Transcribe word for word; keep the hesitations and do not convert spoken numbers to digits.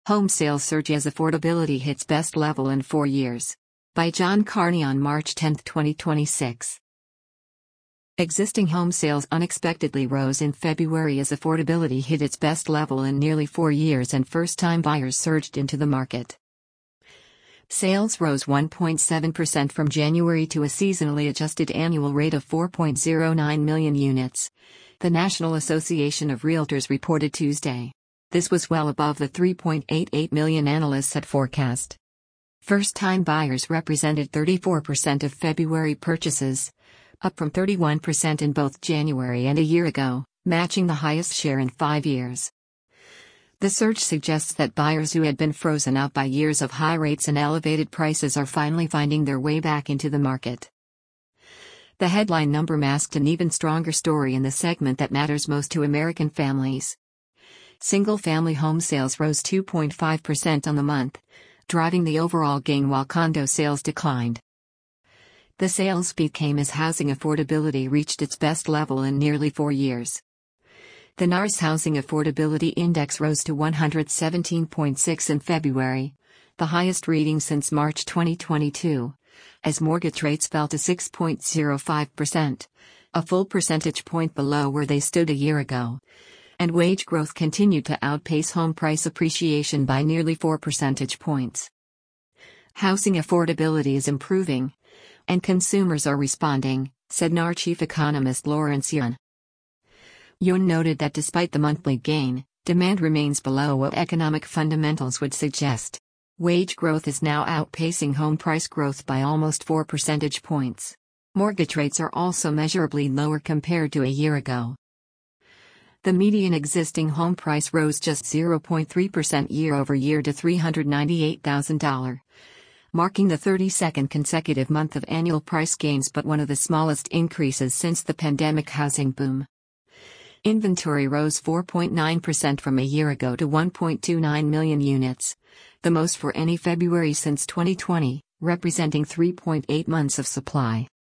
Home sales surge as affordability hits best level in four years. By John Carney on March tenth, twenty twenty-six. Existing home sales unexpectedly rose in February as affordability hit its best level in nearly four years and first-time buyers surged into the market. Sales rose one point seven percent from January to a seasonally adjusted annual rate of four point zero nine million units, the National Association of Realtors reported Tuesday. This was well above the three point eight eight million analysts had forecast. First-time buyers represented thirty-four percent of February purchases, up from thirty-one percent in both January and a year ago, matching the highest share in five years. The surge suggests that buyers who had been frozen out by years of high rates and elevated prices are finally finding their way back into the market. The headline number masked an even stronger story in the segment that matters most to American families. Single-family home sales rose two point five percent on the month, driving the overall gain while condo sales declined. The sales beat came as housing affordability reached its best level in nearly four years. The N A R S Housing Affordability Index rose to one hundred seventeen point six in February, the highest reading since March twenty twenty-two, as mortgage rates fell to six point zero five percent, a full percentage point below where they stood a year ago, and wage growth continued to outpace home price appreciation by nearly four percentage points. Housing affordability is improving, and consumers are responding, said N A R chief economist Lawrence Yun. Yun noted that despite the monthly gain, demand remains below what economic fundamentals would suggest. Wage growth is now outpacing home price growth by almost four percentage points. Mortgage rates are also measurably lower compared to a year ago. The median existing home price rose just zero point three percent year-over-year to three hundred ninety-eight thousand dollars, marking the thirty-second consecutive month of annual price gains but one of the smallest increases since the pandemic housing boom. Inventory rose four point nine percent from a year ago to one point two nine million units, the most for any February since twenty twenty, representing three point eight months of supply.